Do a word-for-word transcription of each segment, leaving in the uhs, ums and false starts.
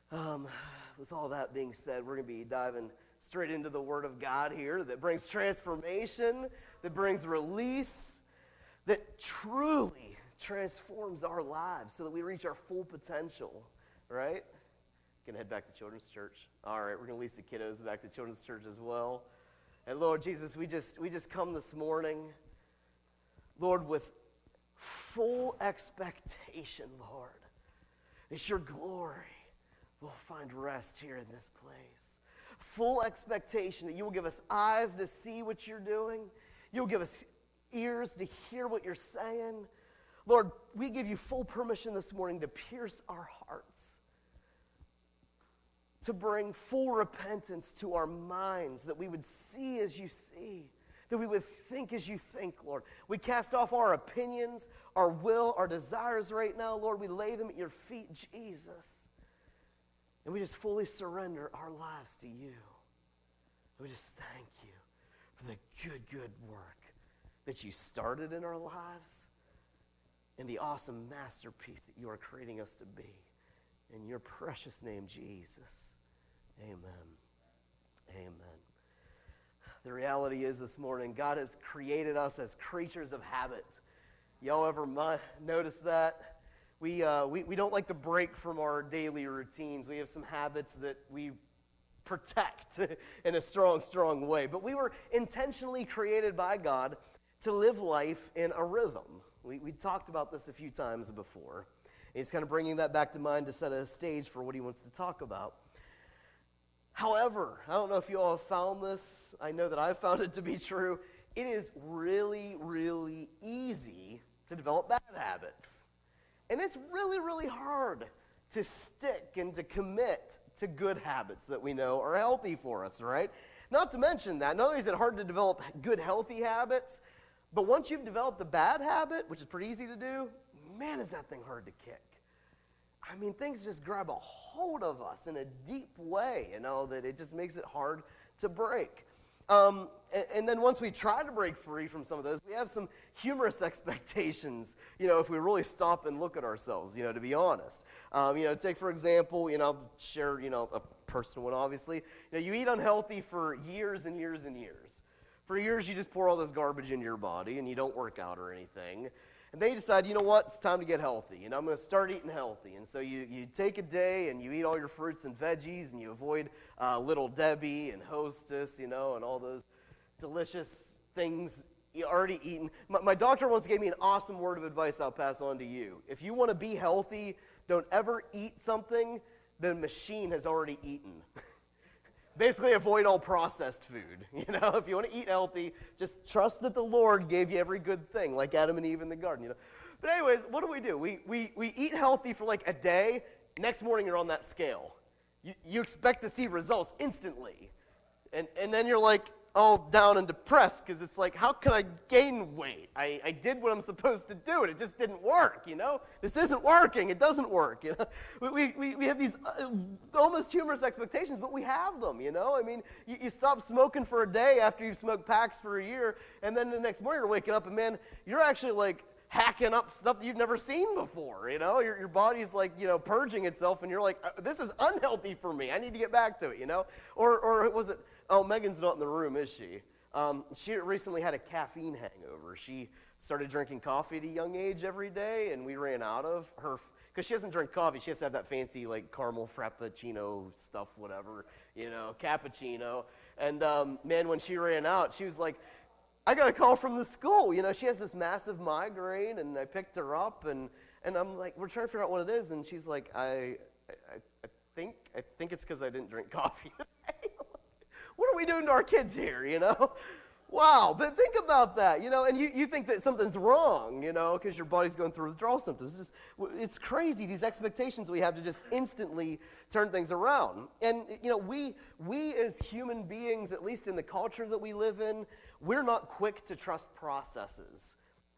Um, with all that being said, we're going to be diving straight into the Word of God here that brings transformation, that brings release, that truly transforms our lives so that we reach our full potential, right? Going to head back to Children's Church. All right, we're going to lease the kiddos back to Children's Church as well. And Lord Jesus, we just we just come this morning, Lord, with full expectation, Lord, that your glory will find rest here in this place. Full expectation that you will give us eyes to see what you're doing. You'll give us ears to hear what you're saying. Lord, we give you full permission this morning to pierce our hearts, to bring full repentance to our minds, that we would see as you see, that we would think as you think, Lord. We cast off our opinions, our will, our desires right now, Lord. We lay them at your feet, Jesus. And we just fully surrender our lives to you. And we just thank you for the good, good work that you started in our lives and the awesome masterpiece that you are creating us to be. In your precious name, Jesus. Amen. Amen. The reality is this morning, God has created us as creatures of habit. Y'all ever notice that? We, uh, we, we don't like to break from our daily routines. We have some habits that we protect in a strong, strong way. But we were intentionally created by God to live life in a rhythm. We, we talked about this a few times before. He's kind of bringing that back to mind to set a stage for what he wants to talk about. However, I don't know if you all have found this. I know that I've found it to be true. It is really, really easy to develop bad habits. And it's really, really hard to stick and to commit to good habits that we know are healthy for us, right? Not to mention that, not only is it hard to develop good, healthy habits, but once you've developed a bad habit, which is pretty easy to do, man, is that thing hard to kick. I mean, things just grab a hold of us in a deep way, you know, that it just makes it hard to break. Um, and, and then once we try to break free from some of those, we have some humorous expectations, you know, if we really stop and look at ourselves, you know, to be honest. Um, you know, take, for example, you know, I'll share, you know, a personal one, obviously. You know, you eat unhealthy for years and years and years. For years, you just pour all this garbage into your body, and you don't work out or anything. And then you decide, you know what, it's time to get healthy. You know, I'm going to start eating healthy. And so you, you take a day and you eat all your fruits and veggies and you avoid uh, Little Debbie and Hostess, you know, and all those delicious things you already eaten. My, my doctor once gave me an awesome word of advice I'll pass on to you. If you want to be healthy, don't ever eat something the machine has already eaten. Basically, avoid all processed food. You know, if you want to eat healthy, just trust that the Lord gave you every good thing, like Adam and Eve in the garden. You know, but anyways, what do we do? We we we eat healthy for like a day. Next morning, you're on that scale. You you expect to see results instantly, and and then you're like all down and depressed because it's like, how can I gain weight? I, I did what I'm supposed to do, and it just didn't work, you know? This isn't working. It doesn't work, you know? We, we, we have these uh, almost humorous expectations, but we have them, you know? I mean, you, you stop smoking for a day after you've smoked packs for a year, and then the next morning you're waking up, and man, you're actually like hacking up stuff that you've never seen before, you know? Your, your body's like, you know, purging itself, and you're like, this is unhealthy for me. I need to get back to it, you know? Or, or was it... Oh, Megan's not in the room, is she? Um, she recently had a caffeine hangover. She started drinking coffee at a young age every day, and we ran out of her, because she doesn't drink coffee. She has to have that fancy, like, caramel frappuccino stuff, whatever, you know, cappuccino. And, um, man, when she ran out, she was like, I got a call from the school. You know, she has this massive migraine, and I picked her up, and, and I'm like, we're trying to figure out what it is, and she's like, I, I, I think, I think it's because I didn't drink coffee today. What are we doing to our kids here, you know? Wow, but think about that, you know, and you, you think that something's wrong, you know, because your body's going through withdrawal symptoms. It's, just, it's crazy, these expectations we have to just instantly turn things around. And, you know, we, we as human beings, at least in the culture that we live in, we're not quick to trust processes.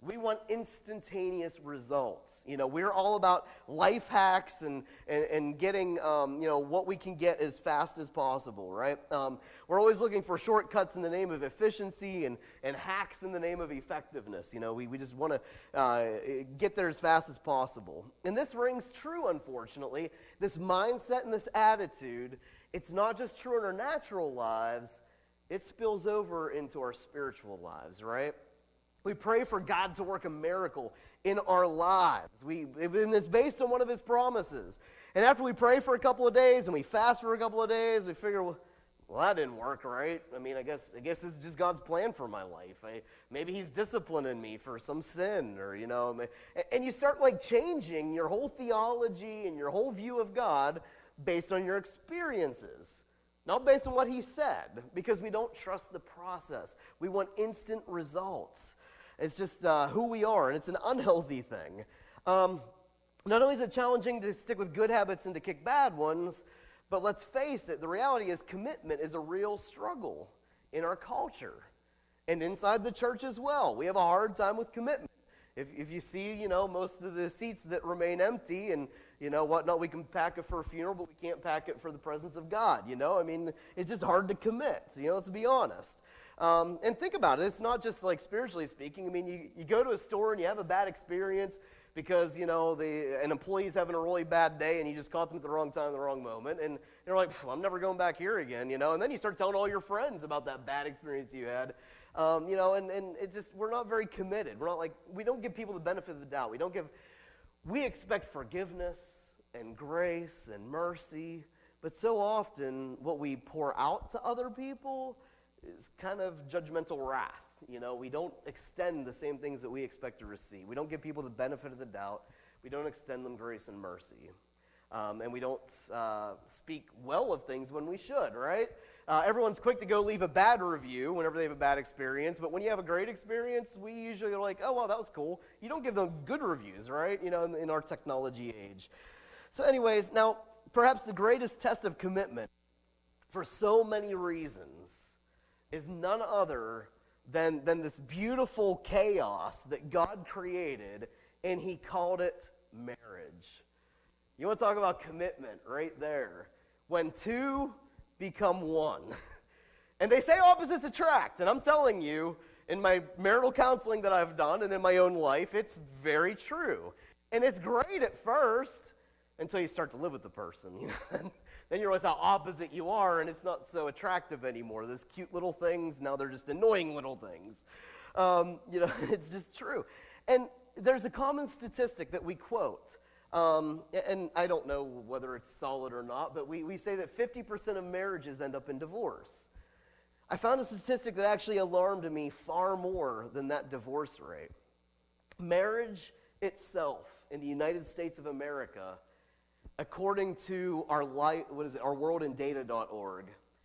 We want instantaneous results. You know, we're all about life hacks and, and, and getting, um, you know, what we can get as fast as possible, right? Um, we're always looking for shortcuts in the name of efficiency and, and hacks in the name of effectiveness. You know, we, we just want to uh, get there as fast as possible. And this rings true, unfortunately. This mindset and this attitude, it's not just true in our natural lives, it spills over into our spiritual lives, right? We pray for God to work a miracle in our lives. We, and it's based on one of his promises. And after we pray for a couple of days and we fast for a couple of days, we figure, well, well that didn't work, right? I mean, I guess I guess this is just God's plan for my life. I, maybe he's disciplining me for some sin, or, you know. And you start, like, changing your whole theology and your whole view of God based on your experiences. Not based on what he said, because we don't trust the process. We want instant results. It's just uh, who we are, and it's an unhealthy thing. Um, not only is it challenging to stick with good habits and to kick bad ones, but let's face it, the reality is commitment is a real struggle in our culture and inside the church as well. We have a hard time with commitment. If, if you see, you know, most of the seats that remain empty and, you know, whatnot, we can pack it for a funeral, but we can't pack it for the presence of God, you know? I mean, it's just hard to commit, you know, let's be honest. Um, and think about it, it's not just like spiritually speaking. I mean, you, you go to a store and you have a bad experience because, you know, the, an employee's having a really bad day and you just caught them at the wrong time, the wrong moment, and you're like, I'm never going back here again, you know? And then you start telling all your friends about that bad experience you had. Um, you know, and, and it just, we're not very committed. We're not like, we don't give people the benefit of the doubt. We don't give, we expect forgiveness and grace and mercy, but so often what we pour out to other people is kind of judgmental wrath. You know, we don't extend the same things that we expect to receive. We don't give people the benefit of the doubt. We don't extend them grace and mercy. Um, and we don't uh, speak well of things when we should, right? Uh, everyone's quick to go leave a bad review whenever they have a bad experience, but when you have a great experience, we usually are like, oh, wow, that was cool. You don't give them good reviews, right? You know, in, in our technology age. So anyways, now, perhaps the greatest test of commitment for so many reasons is none other than, than this beautiful chaos that God created, and he called it marriage. You want to talk about commitment right there. When two become one. And they say opposites attract, and I'm telling you, in my marital counseling that I've done and in my own life, it's very true. And it's great at first until you start to live with the person. You know? Then you realize how opposite you are, and it's not so attractive anymore. Those cute little things, now they're just annoying little things. Um, you know, it's just true. And there's a common statistic that we quote. Um, and I don't know whether it's solid or not, but we, we say that fifty percent of marriages end up in divorce. I found a statistic that actually alarmed me far more than that divorce rate. Marriage itself in the United States of America, according to our light, what is it, our world in data dot org,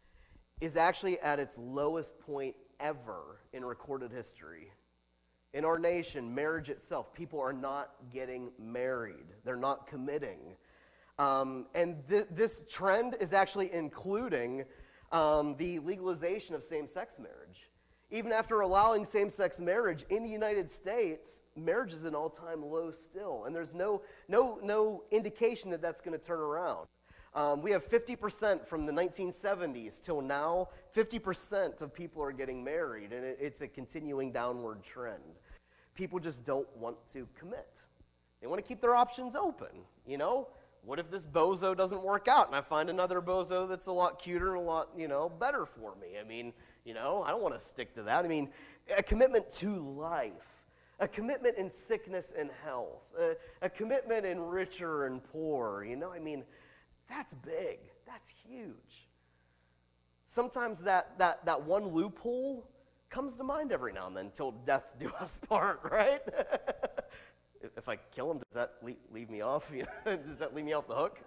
is actually at its lowest point ever in recorded history. In our nation, marriage itself, people are not getting married. They're not committing. Um, and th- this trend is actually including um, the legalization of same-sex marriage. Even after allowing same-sex marriage in the United States, marriage is an all-time low still. And there's no, no, no indication that that's going to turn around. Um, we have fifty percent from the nineteen seventies till now, fifty percent of people are getting married, and it, it's a continuing downward trend. People just don't want to commit. They want to keep their options open, you know? What if this bozo doesn't work out and I find another bozo that's a lot cuter and a lot, you know, better for me? I mean, you know, I don't want to stick to that. I mean, a commitment to life, a commitment in sickness and health, a, a commitment in richer and poor, you know? I mean, that's big. That's huge. Sometimes that, that, that one loophole comes to mind every now and then until death do us part, right? If I kill him, does that leave, leave me off? Does that leave me off the hook?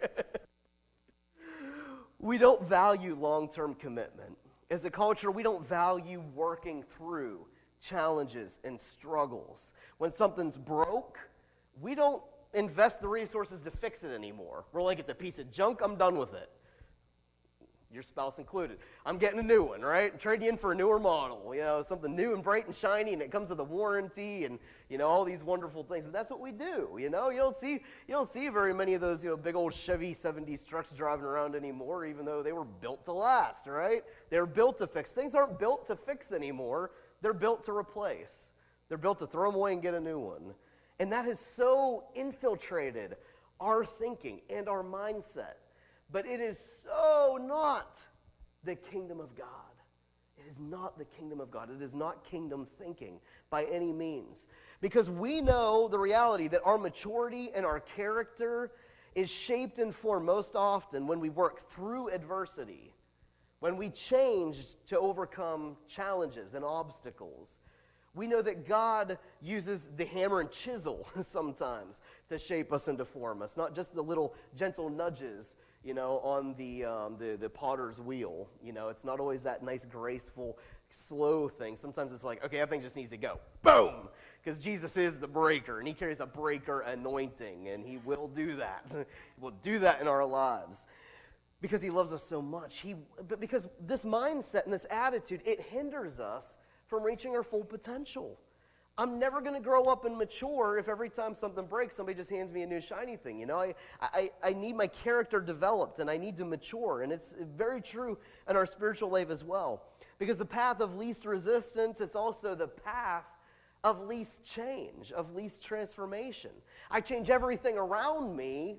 We don't value long-term commitment. As a culture, we don't value working through challenges and struggles. When something's broke, we don't invest the resources to fix it anymore. We're like, it's a piece of junk, I'm done with it. your spouse included. I'm getting a new one, right? Trade you in for a newer model, you know, something new and bright and shiny, and it comes with a warranty and, you know, all these wonderful things. But that's what we do, you know. You don't see you don't see very many of those, you know, big old Chevy seventies trucks driving around anymore, even though they were built to last, right? They were built to fix. Things aren't built to fix anymore. They're built to replace. They're built to throw them away and get a new one. And that has so infiltrated our thinking and our mindset. But it is so not the kingdom of God. It is not the kingdom of God. It is not kingdom thinking by any means. Because we know the reality that our maturity and our character is shaped and formed most often when we work through adversity, when we change to overcome challenges and obstacles. We know that God uses the hammer and chisel sometimes to shape us and to form us, not just the little gentle nudges, you know, on the, um, the the potter's wheel. You know, it's not always that nice, graceful, slow thing. Sometimes it's like, okay, that thing just needs to go. Boom! Because Jesus is the breaker, and he carries a breaker anointing, and he will do that. He will do that in our lives because he loves us so much. He, but because this mindset and this attitude, it hinders us from reaching our full potential. I'm never going to grow up and mature if every time something breaks, somebody just hands me a new shiny thing. You know, I, I, I need my character developed, and I need to mature. And it's very true in our spiritual life as well. Because the path of least resistance, it's also the path of least change, of least transformation. I change everything around me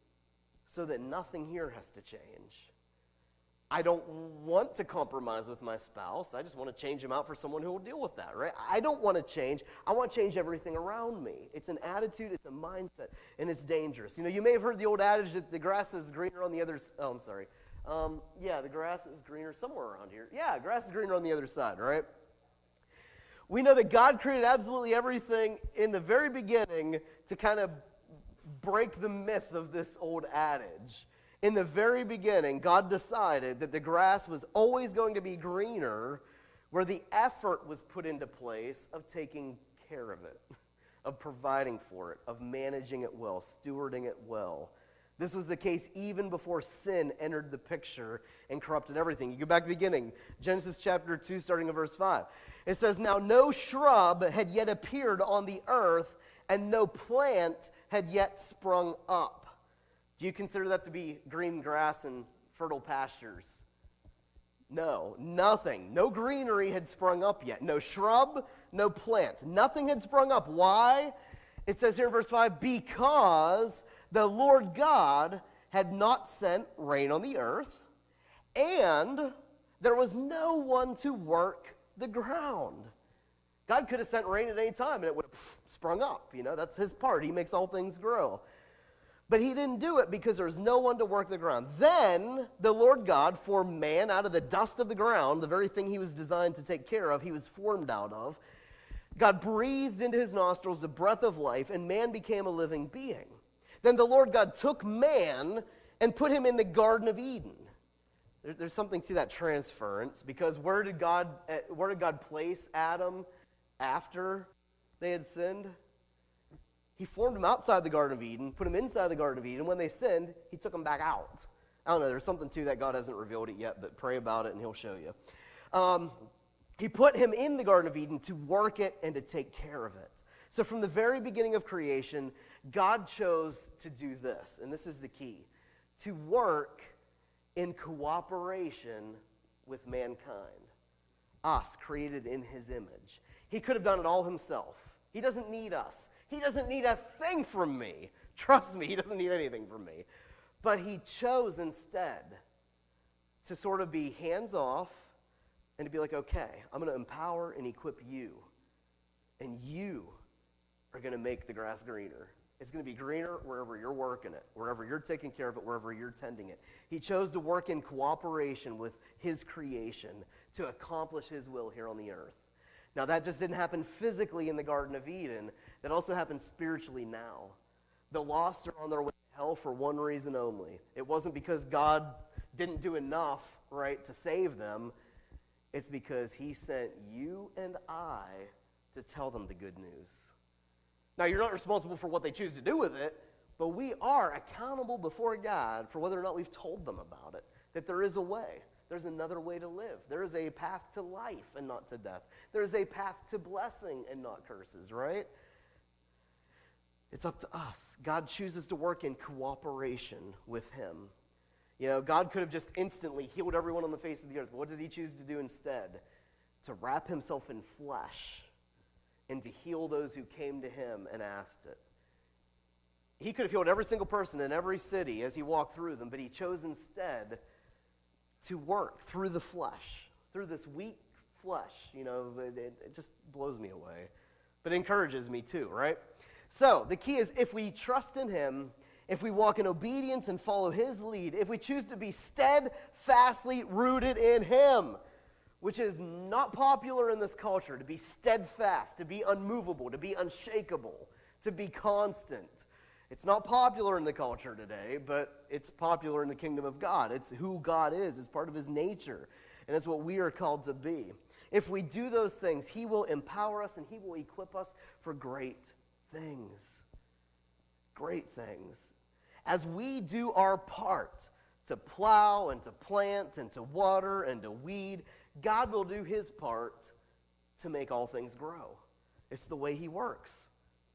so that nothing here has to change. I don't want to compromise with my spouse. I just want to change him out for someone who will deal with that, right? I don't want to change. I want to change everything around me. It's an attitude, it's a mindset, and it's dangerous. You know, you may have heard the old adage that the grass is greener on the other side. Oh, I'm sorry. Um, yeah, the grass is greener somewhere around here. Yeah, grass is greener on the other side, right? We know that God created absolutely everything in the very beginning to kind of break the myth of this old adage. In the very beginning, God decided that the grass was always going to be greener where the effort was put into place of taking care of it, of providing for it, of managing it well, stewarding it well. This was the case even before sin entered the picture and corrupted everything. You go back to the beginning, Genesis chapter two, starting in verse five. It says, "Now no shrub had yet appeared on the earth, and no plant had yet sprung up." Do you consider that to be green grass and fertile pastures? No, nothing. No greenery had sprung up yet. No shrub, no plant. Nothing had sprung up. Why? It says here in verse five, because the Lord God had not sent rain on the earth, and there was no one to work the ground. God could have sent rain at any time, and it would have sprung up. You know, that's his part. He makes all things grow. But he didn't do it because there was no one to work the ground. Then the Lord God formed man out of the dust of the ground, the very thing he was designed to take care of, he was formed out of. God breathed into his nostrils the breath of life, and man became a living being. Then the Lord God took man and put him in the Garden of Eden. There, there's something to that transference, because where did God, where did God place Adam after they had sinned? He formed him outside the Garden of Eden, put him inside the Garden of Eden. When they sinned, he took them back out. I don't know, there's something to that. God hasn't revealed it yet, but pray about it and he'll show you. Um, he put him in the Garden of Eden to work it and to take care of it. So from the very beginning of creation, God chose to do this, and this is the key, to work in cooperation with mankind, us created in his image. He could have done it all himself. He doesn't need us. He doesn't need a thing from me. Trust me, he doesn't need anything from me. But he chose instead to sort of be hands-off and to be like, okay, I'm going to empower and equip you. And you are going to make the grass greener. It's going to be greener wherever you're working it, wherever you're taking care of it, wherever you're tending it. He chose to work in cooperation with his creation to accomplish his will here on the earth. Now, that just didn't happen physically in the Garden of Eden. That also happens spiritually now. The lost are on their way to hell for one reason only. It wasn't because God didn't do enough, right, to save them. It's because he sent you and I to tell them the good news. Now, you're not responsible for what they choose to do with it. But we are accountable before God for whether or not we've told them about it, that there is a way. There's another way to live. There is a path to life and not to death. There is a path to blessing and not curses, right? It's up to us. God chooses to work in cooperation with him. You know, God could have just instantly healed everyone on the face of the earth. But what did he choose to do instead? To wrap himself in flesh and to heal those who came to him and asked it. He could have healed every single person in every city as he walked through them, but he chose instead to work through the flesh, through this weak flesh. You know, it, it just blows me away. But it encourages me too, right? So the key is if we trust in him, if we walk in obedience and follow his lead, if we choose to be steadfastly rooted in him, which is not popular in this culture, to be steadfast, to be unmovable, to be unshakable, to be constant. It's not popular in the culture today, but it's popular in the kingdom of God. It's who God is. It's part of his nature, and it's what we are called to be. If we do those things, he will empower us and he will equip us for great things. Great things. As we do our part to plow and to plant and to water and to weed, God will do his part to make all things grow. It's the way he works.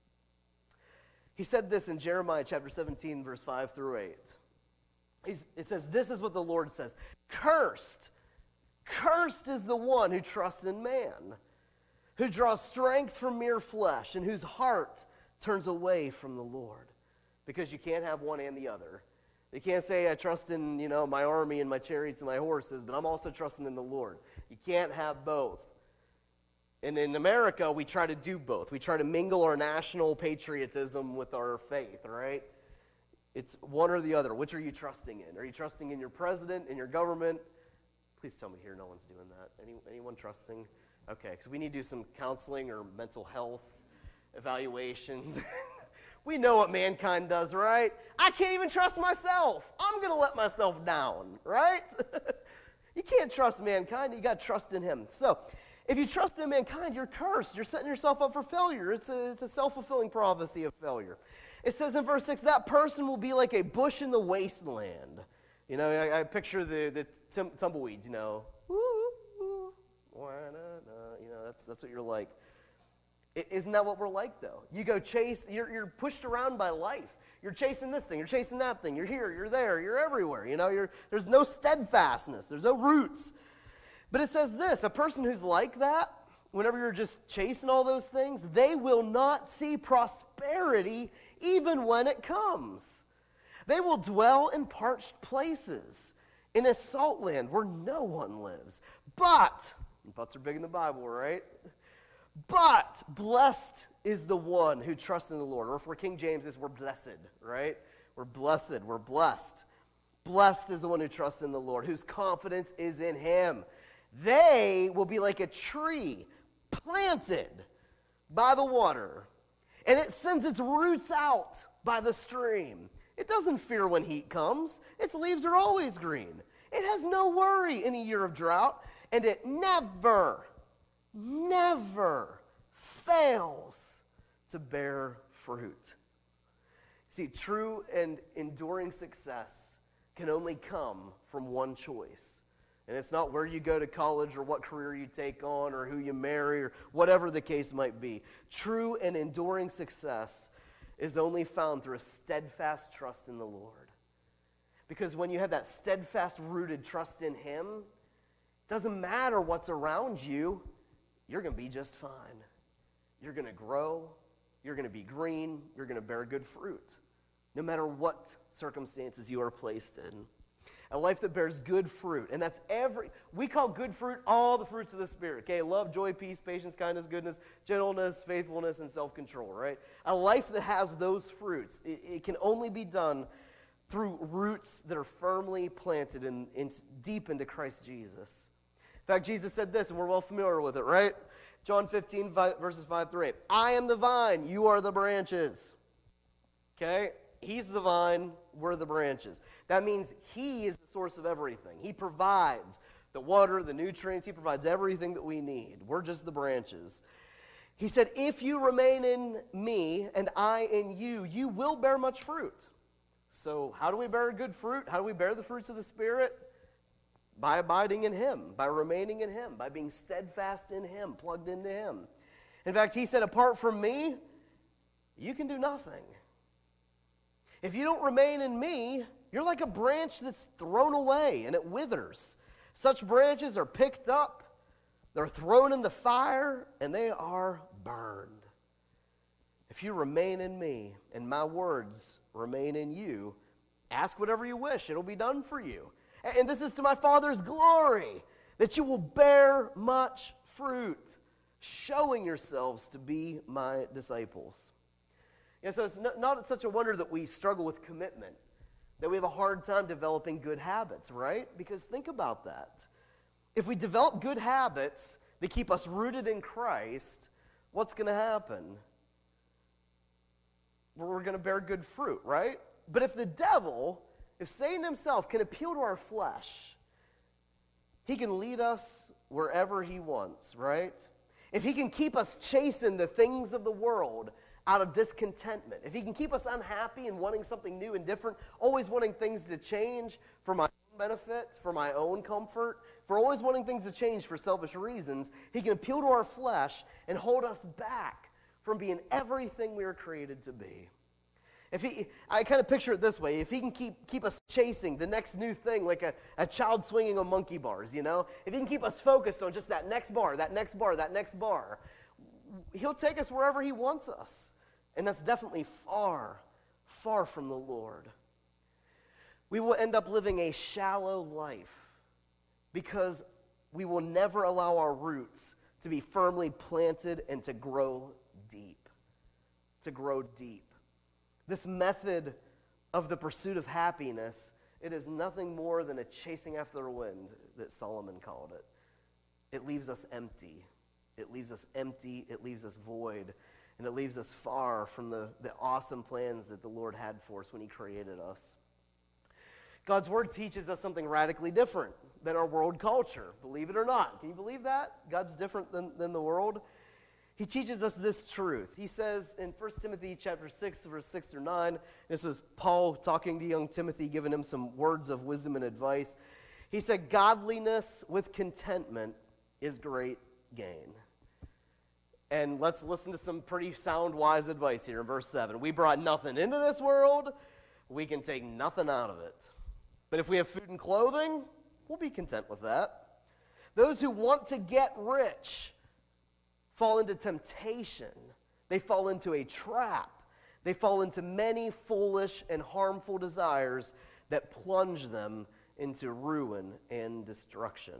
He said this in Jeremiah chapter seventeen, verse five through eight. He's, it says, this is what the Lord says. Cursed, cursed is the one who trusts in man, who draws strength from mere flesh, and whose heart turns away from the Lord. Because you can't have one and the other. You can't say, I trust in, you know, my army and my chariots and my horses, but I'm also trusting in the Lord. You can't have both. And in America, we try to do both. We try to mingle our national patriotism with our faith, right? It's one or the other. Which are you trusting in? Are you trusting in your president, in your government? Please tell me here no one's doing that. Any, anyone trusting? Okay, because we need to do some counseling or mental health evaluations. We know what mankind does, right? I can't even trust myself. I'm going to let myself down, right? You can't trust mankind. You got to trust in him. So, if you trust in mankind, you're cursed. You're setting yourself up for failure. It's a, it's a self-fulfilling prophecy of failure. It says in verse six, that person will be like a bush in the wasteland. You know, I, I picture the, the tum- tumbleweeds, you know. Woo, woo, wah, nah, nah. You know, that's, that's what you're like. I, isn't that what we're like, though? You go chase, you're, you're pushed around by life. You're chasing this thing, you're chasing that thing. You're here, you're there, you're everywhere. You know, you're, there's no steadfastness. There's no roots. But it says this, a person who's like that, whenever you're just chasing all those things, they will not see prosperity even when it comes. They will dwell in parched places, in a salt land where no one lives. But, buts are big in the Bible, right? But blessed is the one who trusts in the Lord. Or for King James, is we're blessed, right? We're blessed, we're blessed. Blessed is the one who trusts in the Lord, whose confidence is in him. They will be like a tree planted by the water, and it sends its roots out by the stream. It doesn't fear when heat comes. Its leaves are always green. It has no worry in a year of drought, and it never, never fails to bear fruit. See, true and enduring success can only come from one choice. And it's not where you go to college or what career you take on or who you marry or whatever the case might be. True and enduring success is only found through a steadfast trust in the Lord. Because when you have that steadfast rooted trust in him, it doesn't matter what's around you, you're going to be just fine. You're going to grow, you're going to be green, you're going to bear good fruit, no matter what circumstances you are placed in. A life that bears good fruit. And that's every, we call good fruit all the fruits of the Spirit. Okay, love, joy, peace, patience, kindness, goodness, gentleness, faithfulness, and self-control, right? A life that has those fruits, it, it can only be done through roots that are firmly planted in, in, deep into Christ Jesus. In fact, Jesus said this, and we're well familiar with it, right? John fifteen, five, verses five through eight. I am the vine, you are the branches. Okay? He's the vine, we're the branches. That means he is the source of everything. He provides the water, the nutrients. He provides everything that we need. We're just the branches. He said, if you remain in me and I in you, you will bear much fruit. So how do we bear good fruit? How do we bear the fruits of the Spirit? By abiding in him, by remaining in him, by being steadfast in him, plugged into him. In fact, he said, apart from me, you can do nothing. If you don't remain in me, you're like a branch that's thrown away and it withers. Such branches are picked up, they're thrown in the fire, and they are burned. If you remain in me and my words remain in you, ask whatever you wish, it'll be done for you. And this is to my Father's glory, that you will bear much fruit, showing yourselves to be my disciples. Yeah, so it's not, not such a wonder that we struggle with commitment, that we have a hard time developing good habits, right? Because think about that. If we develop good habits that keep us rooted in Christ, what's going to happen? We're going to bear good fruit, right? But if the devil, if Satan himself can appeal to our flesh, he can lead us wherever he wants, right? If he can keep us chasing the things of the world out of discontentment, if he can keep us unhappy and wanting something new and different, always wanting things to change for my own benefit, for my own comfort, for always wanting things to change for selfish reasons, he can appeal to our flesh and hold us back from being everything we were created to be. If he, I kind of picture it this way, if he can keep, keep us chasing the next new thing, like a, a child swinging on monkey bars, you know, if he can keep us focused on just that next bar, that next bar, that next bar, he'll take us wherever he wants us. And that's definitely far, far from the Lord. We will end up living a shallow life because we will never allow our roots to be firmly planted and to grow deep, to grow deep. This method of the pursuit of happiness, it is nothing more than a chasing after the wind that Solomon called it. It leaves us empty. It leaves us empty. It leaves us void. And it leaves us far from the, the awesome plans that the Lord had for us when he created us. God's word teaches us something radically different than our world culture. Believe it or not. Can you believe that? God's different than, than the world. He teaches us this truth. He says in First Timothy chapter six, verse six through nine, this is Paul talking to young Timothy, giving him some words of wisdom and advice. He said, godliness with contentment is great gain. And let's listen to some pretty sound, wise advice here in verse seven. We brought nothing into this world. We can take nothing out of it. But if we have food and clothing, we'll be content with that. Those who want to get rich fall into temptation. They fall into a trap. They fall into many foolish and harmful desires that plunge them into ruin and destruction.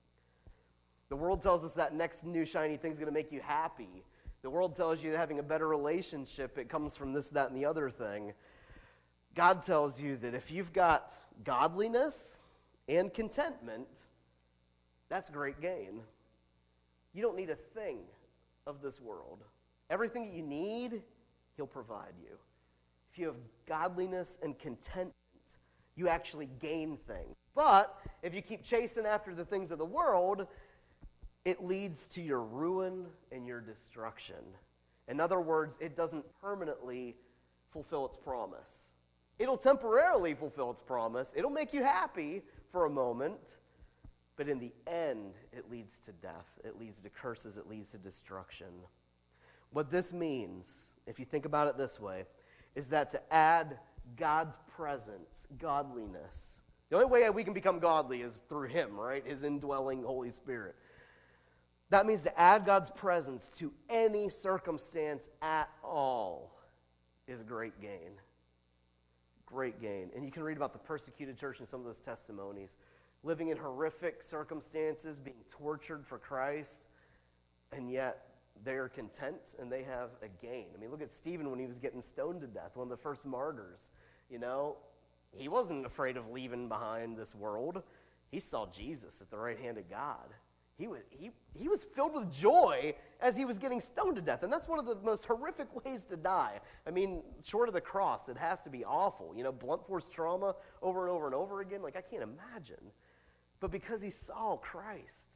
The world tells us that next new shiny thing's going to make you happy. The world tells you that having a better relationship, it comes from this, that, and the other thing. God tells you that if you've got godliness and contentment, that's great gain. You don't need a thing of this world. Everything that you need, he'll provide you. If you have godliness and contentment, you actually gain things. But if you keep chasing after the things of the world, it leads to your ruin and your destruction. In other words, it doesn't permanently fulfill its promise. It'll temporarily fulfill its promise. It'll make you happy for a moment. But in the end, it leads to death. It leads to curses. It leads to destruction. What this means, if you think about it this way, is that to add God's presence, godliness. The only way we can become godly is through him, right? His indwelling Holy Spirit. That means to add God's presence to any circumstance at all is great gain. Great gain. And you can read about the persecuted church in some of those testimonies. Living in horrific circumstances, being tortured for Christ, and yet they're content and they have a gain. I mean, look at Stephen when he was getting stoned to death, one of the first martyrs. You know, he wasn't afraid of leaving behind this world. He saw Jesus at the right hand of God. He was, he, he was filled with joy as he was getting stoned to death. And that's one of the most horrific ways to die. I mean, short of the cross, it has to be awful. You know, blunt force trauma over and over and over again. Like, I can't imagine. But because he saw Christ,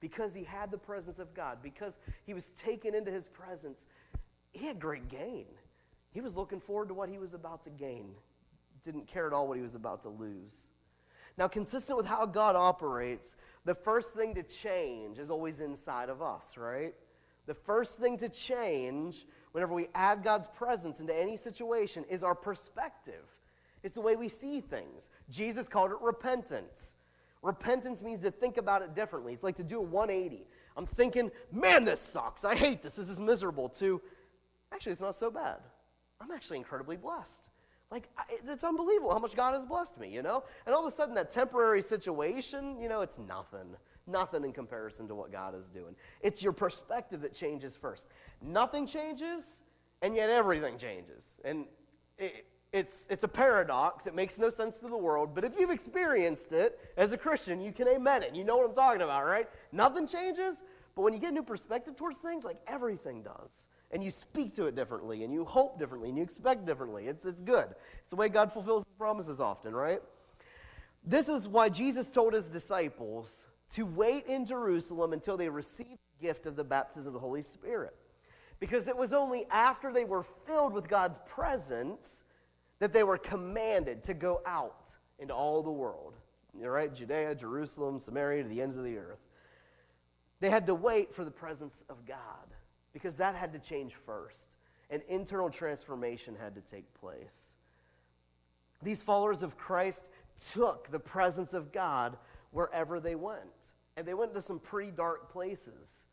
because he had the presence of God, because he was taken into his presence, he had great gain. He was looking forward to what he was about to gain. Didn't care at all what he was about to lose. Now, consistent with how God operates, the first thing to change is always inside of us, right? The first thing to change whenever we add God's presence into any situation is our perspective. It's the way we see things. Jesus called it repentance. Repentance means to think about it differently. It's like to do a one eighty. I'm thinking, man, this sucks. I hate this. This is miserable. To, actually, it's not so bad. I'm actually incredibly blessed. Like, it's unbelievable how much God has blessed me, you know? And all of a sudden, that temporary situation, you know, it's nothing. Nothing in comparison to what God is doing. It's your perspective that changes first. Nothing changes, and yet everything changes. And it, it's, it's a paradox. It makes no sense to the world. But if you've experienced it as a Christian, you can amen it. You know what I'm talking about, right? Nothing changes, but when you get a new perspective towards things, like everything does. And you speak to it differently, and you hope differently, and you expect differently. It's, it's good. It's the way God fulfills his promises often, right? This is why Jesus told his disciples to wait in Jerusalem until they received the gift of the baptism of the Holy Spirit. Because it was only after they were filled with God's presence that they were commanded to go out into all the world. You're right, Judea, Jerusalem, Samaria, to the ends of the earth. They had to wait for the presence of God, because that had to change first. An internal transformation had to take place. These followers of Christ took the presence of God wherever they went. And they went to some pretty dark places.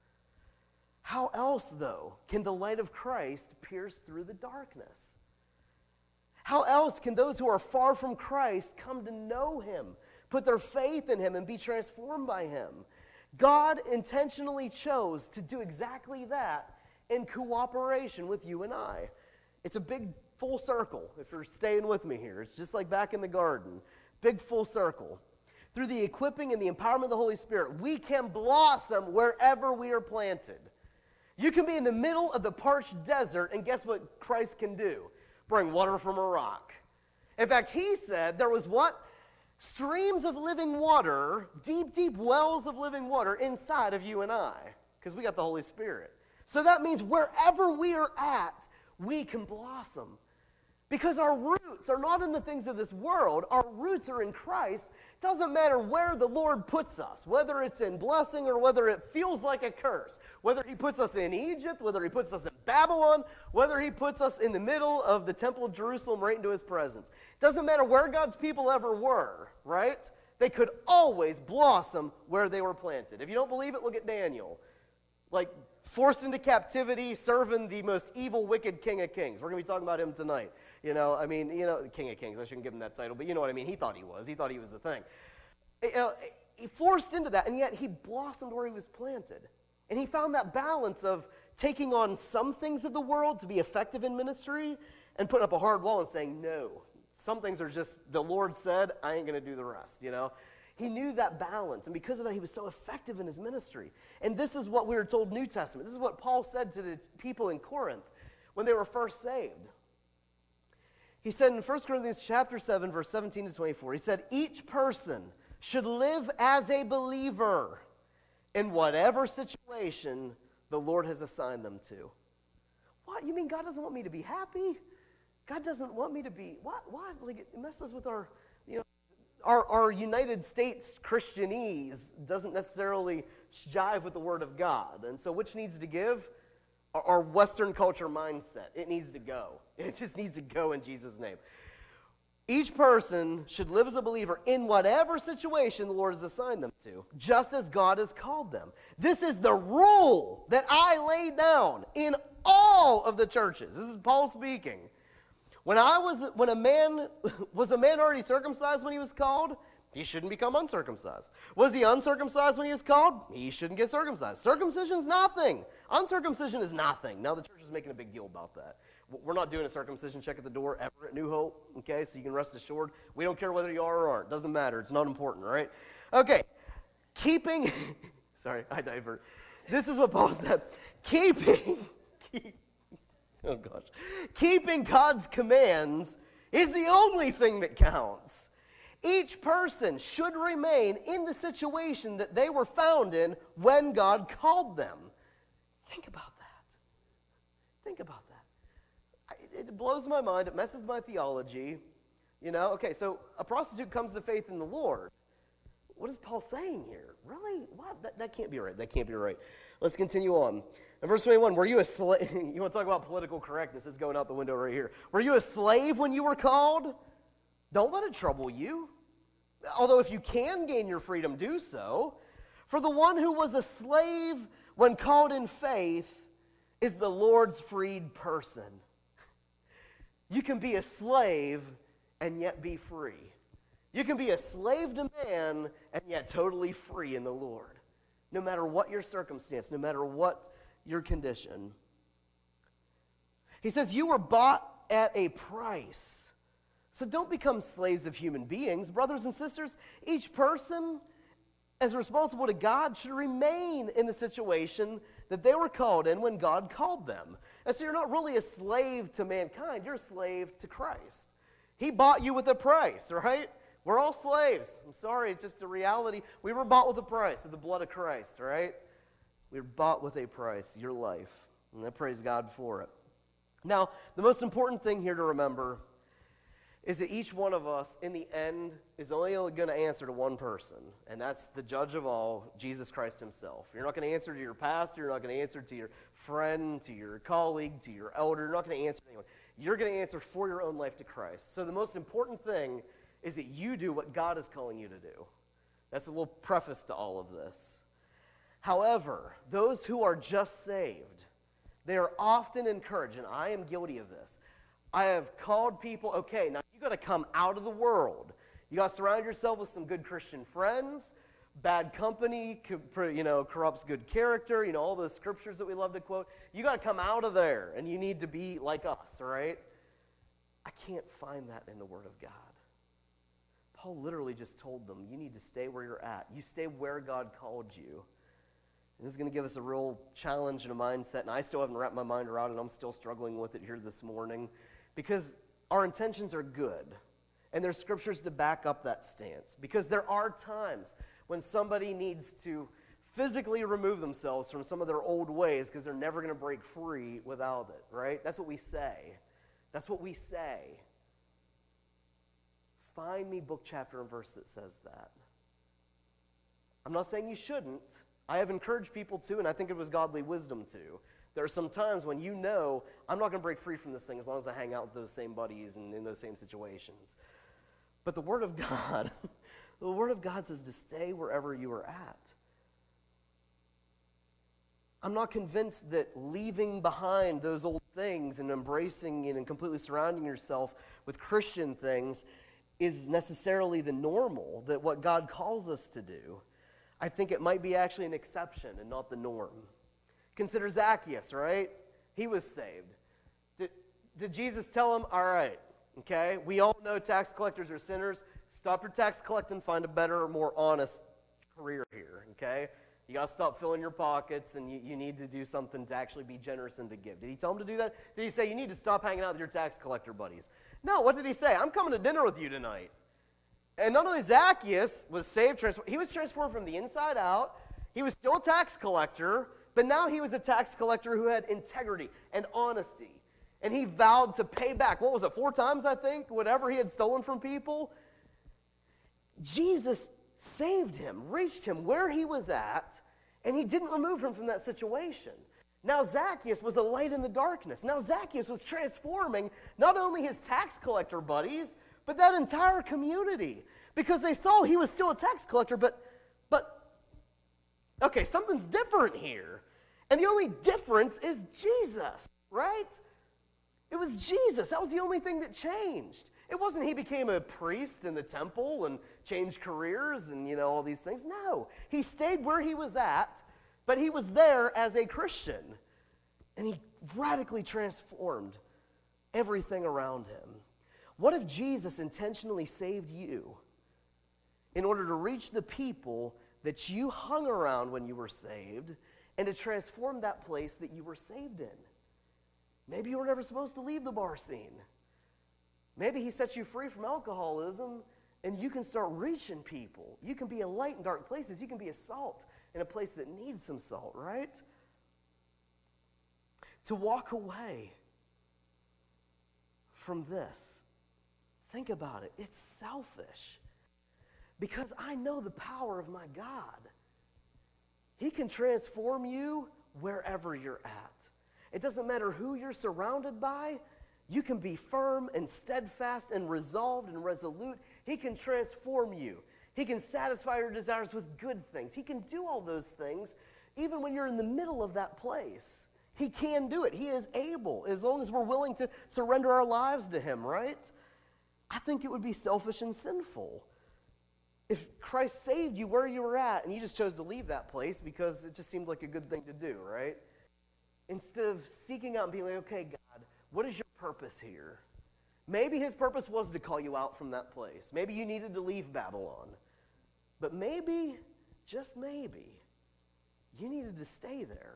How else, though, can the light of Christ pierce through the darkness? How else can those who are far from Christ come to know him, put their faith in him, and be transformed by him? God intentionally chose to do exactly that in cooperation with you and I. It's a big full circle, if you're staying with me here. It's just like back in the garden. Big full circle. Through the equipping and the empowerment of the Holy Spirit, we can blossom wherever we are planted. You can be in the middle of the parched desert, and guess what Christ can do? Bring water from a rock. In fact, he said there was what? Streams of living water, deep, deep wells of living water inside of you and I, because we got the Holy Spirit. So that means wherever we are at, we can blossom. Because our roots are not in the things of this world. Our roots are in Christ. It doesn't matter where the Lord puts us, whether it's in blessing or whether it feels like a curse, whether he puts us in Egypt, whether he puts us in Babylon, whether he puts us in the middle of the Temple of Jerusalem right into his presence. It doesn't matter where God's people ever were, right? They could always blossom where they were planted. If you don't believe it, look at Daniel. Like, forced into captivity, serving the most evil, wicked King of Kings. We're going to be talking about him tonight. You know, I mean, you know, King of Kings. I shouldn't give him that title, but you know what I mean. He thought he was. He thought he was the thing. You know, he forced into that, and yet he blossomed where he was planted. And he found that balance of taking on some things of the world to be effective in ministry and putting up a hard wall and saying, no, some things are just, the Lord said, I ain't going to do the rest, you know. He knew that balance, and because of that, he was so effective in his ministry. And this is what we were told New Testament. This is what Paul said to the people in Corinth when they were first saved. He said in First Corinthians chapter seven, verse seventeen to twenty-four, he said, each person should live as a believer in whatever situation the Lord has assigned them to. What? You mean God doesn't want me to be happy? God doesn't want me to be, what? What? Like, it messes with our, you know, Our, our United States Christianese doesn't necessarily jive with the Word of God. And so which needs to give? Our, our Western culture mindset. It needs to go. It just needs to go in Jesus' name. Each person should live as a believer in whatever situation the Lord has assigned them to, just as God has called them. This is the rule that I laid down in all of the churches. This is Paul speaking. When I was, when a man, was a man already circumcised when he was called? He shouldn't become uncircumcised. Was he uncircumcised when he was called? He shouldn't get circumcised. Circumcision is nothing. Uncircumcision is nothing. Now the church is making a big deal about that. We're not doing a circumcision check at the door ever at New Hope, okay? So you can rest assured. We don't care whether you are or aren't. Doesn't matter. It's not important, right? Okay. Keeping, sorry, I divert. This is what Paul said. Keeping, keep, oh gosh. Keeping God's commands is the only thing that counts. Each person should remain in the situation that they were found in when God called them. Think about that. Think about that. It blows my mind. It messes with my theology. You know, okay, so a prostitute comes to faith in the Lord. What is Paul saying here? Really? What? That, that can't be right. That can't be right. Let's continue on. In verse twenty-one, were you a slave? You want to talk about political correctness? It's going out the window right here. Were you a slave when you were called? Don't let it trouble you. Although if you can gain your freedom, do so. For the one who was a slave when called in faith is the Lord's freed person. You can be a slave and yet be free. You can be a slave to man and yet totally free in the Lord. No matter what your circumstance, no matter what your condition. He says you were bought at a price. So don't become slaves of human beings. Brothers and sisters, each person, as responsible to God, should remain in the situation that they were called in when God called them. And so you're not really a slave to mankind, you're a slave to Christ. He bought you with a price, right? We're all slaves. I'm sorry, it's just a reality. We were bought with a price, of the blood of Christ, right? We were bought with a price, your life. And I praise God for it. Now, the most important thing here to remember is that each one of us, in the end, is only going to answer to one person, and that's the judge of all, Jesus Christ himself. You're not going to answer to your pastor, you're not going to answer to your friend, to your colleague, to your elder, you're not going to answer to anyone. You're going to answer for your own life to Christ. So the most important thing is that you do what God is calling you to do. That's a little preface to all of this. However, those who are just saved, they are often encouraged, and I am guilty of this. I have called people, okay, now you got to come out of the world. You got to surround yourself with some good Christian friends. Bad company, you know, corrupts good character. You know, all those scriptures that we love to quote. You got to come out of there, and you need to be like us, all right? I can't find that in the Word of God. Paul literally just told them, you need to stay where you're at. You stay where God called you. And this is going to give us a real challenge and a mindset, and I still haven't wrapped my mind around it. I'm still struggling with it here this morning. Because our intentions are good, and there's scriptures to back up that stance. Because there are times when somebody needs to physically remove themselves from some of their old ways because they're never going to break free without it, right? That's what we say. That's what we say. Find me book, chapter, and verse that says that. I'm not saying you shouldn't. I have encouraged people to, and I think it was godly wisdom to. There are some times when you know, I'm not going to break free from this thing as long as I hang out with those same buddies and in those same situations. But the Word of God, the Word of God says to stay wherever you are at. I'm not convinced that leaving behind those old things and embracing and completely surrounding yourself with Christian things is necessarily the normal, that what God calls us to do. I think it might be actually an exception and not the norm. Consider Zacchaeus, right? He was saved. Did, did Jesus tell him, all right, okay, we all know tax collectors are sinners. Stop your tax collecting, find a better, more honest career here, okay? You got to stop filling your pockets, and you, you need to do something to actually be generous and to give. Did he tell him to do that? Did he say, you need to stop hanging out with your tax collector buddies? No, what did he say? I'm coming to dinner with you tonight. And not only Zacchaeus was saved, he was transformed from the inside out. He was still a tax collector, but now he was a tax collector who had integrity and honesty. And he vowed to pay back, what was it, four times, I think, whatever he had stolen from people. Jesus saved him, reached him where he was at, and he didn't remove him from that situation. Now Zacchaeus was a light in the darkness. Now Zacchaeus was transforming not only his tax collector buddies, but that entire community. Because they saw he was still a tax collector, but, but okay, something's different here. And the only difference is Jesus, right? It was Jesus. That was the only thing that changed. It wasn't he became a priest in the temple and changed careers and, you know, all these things. No, he stayed where he was at, but he was there as a Christian. And he radically transformed everything around him. What if Jesus intentionally saved you in order to reach the people that you hung around when you were saved and to transform that place that you were saved in? Maybe you were never supposed to leave the bar scene. Maybe he set you free from alcoholism and you can start reaching people. You can be a light in dark places. You can be a salt in a place that needs some salt, right? To walk away from this, think about it. It's selfish because I know the power of my God. He can transform you wherever you're at. It doesn't matter who you're surrounded by. You can be firm and steadfast and resolved and resolute. He can transform you. He can satisfy your desires with good things. He can do all those things even when you're in the middle of that place. He can do it. He is able, as long as we're willing to surrender our lives to him, right? I think it would be selfish and sinful if Christ saved you where you were at and you just chose to leave that place because it just seemed like a good thing to do, right? Instead of seeking out and being like, okay, God, what is your purpose here? Maybe his purpose was to call you out from that place. Maybe you needed to leave Babylon. But maybe, just maybe, you needed to stay there.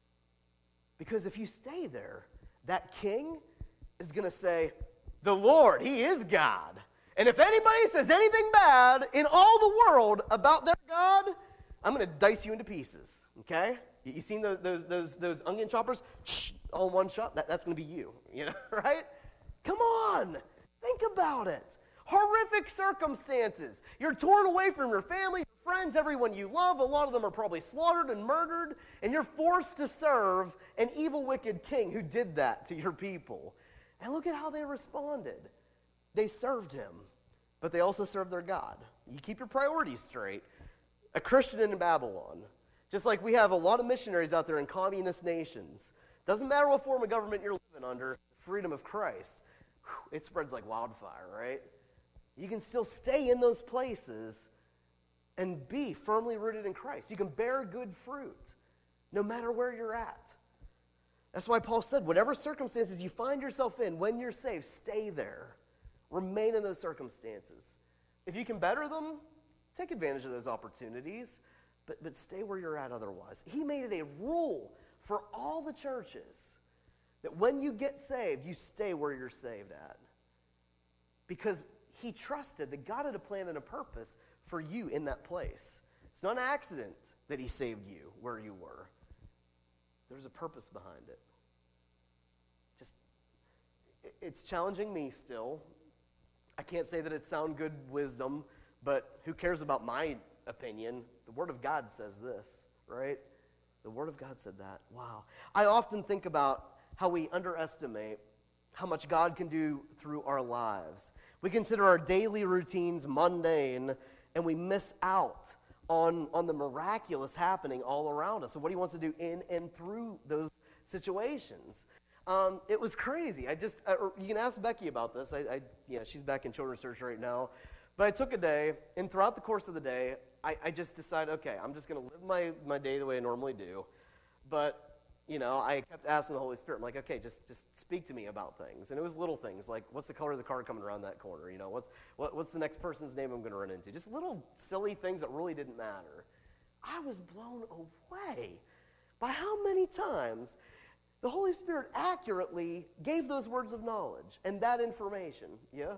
Because if you stay there, that king is going to say, the Lord, he is God. And if anybody says anything bad in all the world about their God, I'm going to dice you into pieces, okay? You, you seen those, those, those, those onion choppers? Shh, all in one shot? That, that's going to be you, you know, right? Come on, think about it. Horrific circumstances. You're torn away from your family, your friends, everyone you love. A lot of them are probably slaughtered and murdered, and you're forced to serve an evil, wicked king who did that to your people. And look at how they responded. They served him, but they also served their God. You keep your priorities straight. A Christian in Babylon, just like we have a lot of missionaries out there in communist nations. Doesn't matter what form of government you're living under, freedom of Christ, whew, it spreads like wildfire, right? You can still stay in those places and be firmly rooted in Christ. You can bear good fruit no matter where you're at. That's why Paul said, whatever circumstances you find yourself in when you're saved, stay there. Remain in those circumstances. If you can better them, take advantage of those opportunities, but, but stay where you're at otherwise. He made it a rule for all the churches that when you get saved, you stay where you're saved at. Because he trusted that God had a plan and a purpose for you in that place. It's not an accident that he saved you where you were. There's a purpose behind it. Just, it's challenging me still. I can't say that it's sound good wisdom, but who cares about my opinion? The Word of God says this, right? The Word of God said that. Wow. I often think about how we underestimate how much God can do through our lives. We consider our daily routines mundane, and we miss out on, on the miraculous happening all around us and what he wants to do in and through those situations. Um, it was crazy. I just, uh, you can ask Becky about this. I, I, you know, she's back in children's church right now. But I took a day, and throughout the course of the day, I, I just decided, okay, I'm just going to live my, my day the way I normally do. But you know, I kept asking the Holy Spirit, I'm like, okay, just just speak to me about things. And it was little things, like what's the color of the car coming around that corner? You know, what's what, what's the next person's name I'm going to run into? Just little silly things that really didn't matter. I was blown away by how many times the Holy Spirit accurately gave those words of knowledge and that information. Yeah?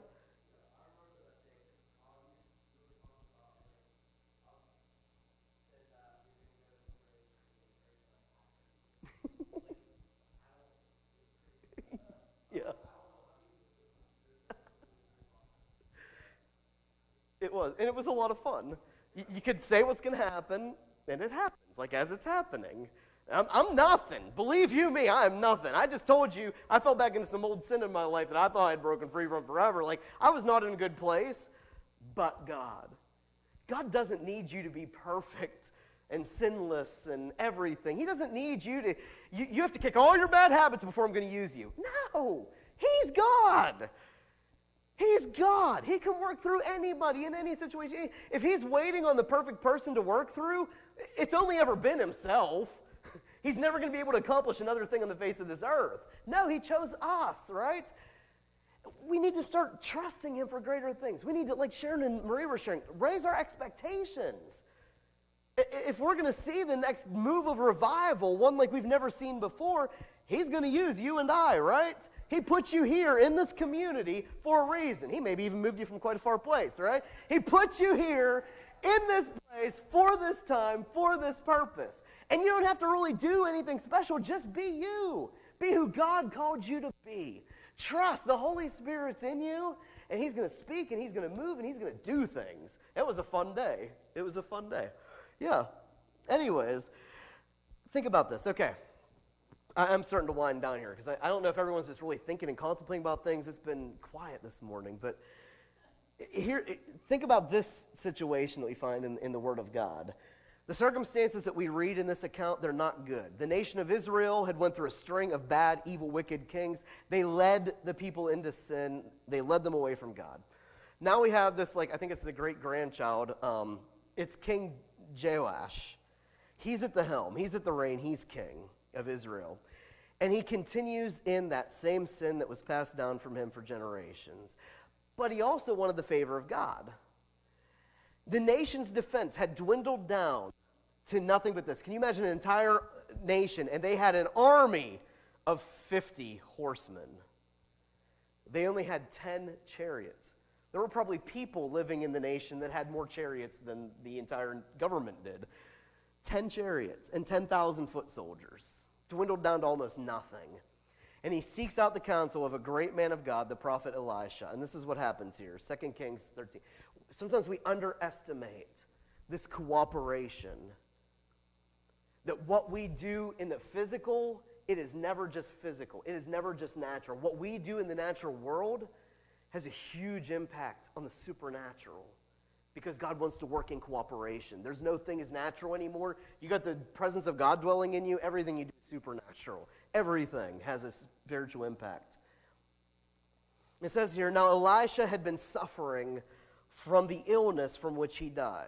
Yeah. It was, and it was a lot of fun. You, you could say what's going to happen, and it happens, like as it's happening. I'm, I'm nothing. Believe you me, I am nothing. I just told you I fell back into some old sin in my life that I thought I'd broken free from forever. Like, I was not in a good place, but God. God doesn't need you to be perfect and sinless and everything. He doesn't need you to, you, you have to kick all your bad habits before I'm going to use you. No, he's God. He's God. He can work through anybody in any situation. If he's waiting on the perfect person to work through, it's only ever been himself. He's never going to be able to accomplish another thing on the face of this earth. No, he chose us, right? We need to start trusting him for greater things. We need to, like Sharon and Marie were sharing, raise our expectations. If we're going to see the next move of revival, one like we've never seen before, He's going to use you and I, right? He put you here in this community for a reason. He maybe even moved you from quite a far place, right? He put you here in this place for this time, for this purpose. And you don't have to really do anything special. Just be you. Be who God called you to be. Trust the Holy Spirit's in you, and he's going to speak, and he's going to move, and he's going to do things. It was a fun day. It was a fun day. Yeah. Anyways, think about this. Okay. I'm starting to wind down here because I, I don't know if everyone's just really thinking and contemplating about things. It's been quiet this morning. But here, think about this situation that we find in, in the Word of God. The circumstances that we read in this account, they're not good. The nation of Israel had went through a string of bad, evil, wicked kings. They led the people into sin. They led them away from God. Now we have this, like, I think it's the great-grandchild. Um, it's King Joash. He's at the helm. He's at the reign. He's king of Israel. And he continues in that same sin that was passed down from him for generations. But he also wanted the favor of God. The nation's defense had dwindled down to nothing but this. Can you imagine an entire nation, and they had an army of fifty horsemen? They only had ten chariots. There were probably people living in the nation that had more chariots than the entire government did. ten chariots and ten thousand foot soldiers, dwindled down to almost nothing. And he seeks out the counsel of a great man of God, the prophet Elisha. And this is what happens here, Second Kings thirteen. Sometimes we underestimate this cooperation. That what we do in the physical, it is never just physical. It is never just natural. What we do in the natural world has a huge impact on the supernatural. Because God wants to work in cooperation. There's no thing is natural anymore. You got the presence of God dwelling in you. Everything you do is supernatural. Everything has a spiritual impact. It says here, now Elisha had been suffering from the illness from which he died.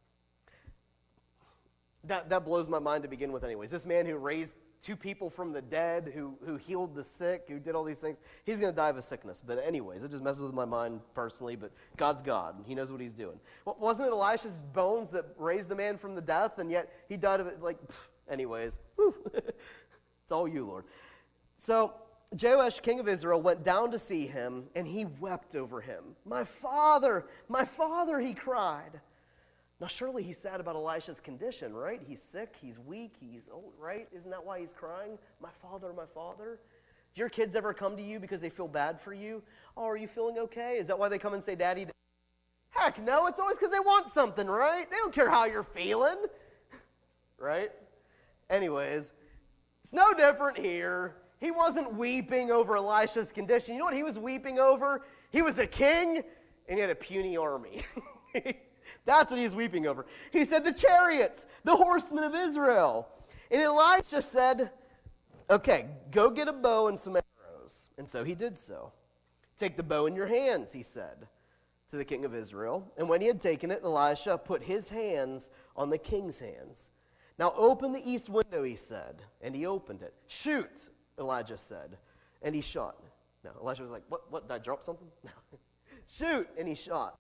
That, that blows my mind to begin with anyways. This man who raised two people from the dead, who, who healed the sick, who did all these things, he's going to die of a sickness. But anyways, it just messes with my mind personally, but God's God. He knows what he's doing. Well, wasn't it Elisha's bones that raised the man from the death, and yet he died of it? Like, pff, anyways, whew. It's all you, Lord. So Joash, king of Israel, went down to see him, and he wept over him. My father, my father, he cried. Now, surely he's sad about Elisha's condition, right? He's sick, he's weak, he's old, right? Isn't that why he's crying? My father, my father. Do your kids ever come to you because they feel bad for you? Oh, are you feeling okay? Is that why they come and say, Daddy? Heck no, it's always because they want something, right? They don't care how you're feeling, right? Anyways, it's no different here. He wasn't weeping over Elisha's condition. You know what he was weeping over? He was a king, and he had a puny army. That's what he's weeping over. He said, the chariots, the horsemen of Israel. And Elisha said, okay, go get a bow and some arrows. And so he did so. Take the bow in your hands, he said to the king of Israel. And when he had taken it, Elisha put his hands on the king's hands. Now open the east window, he said. And he opened it. Shoot, Elijah said. And he shot. No, Elisha was like, what, what, did I drop something? No. Shoot, and he shot.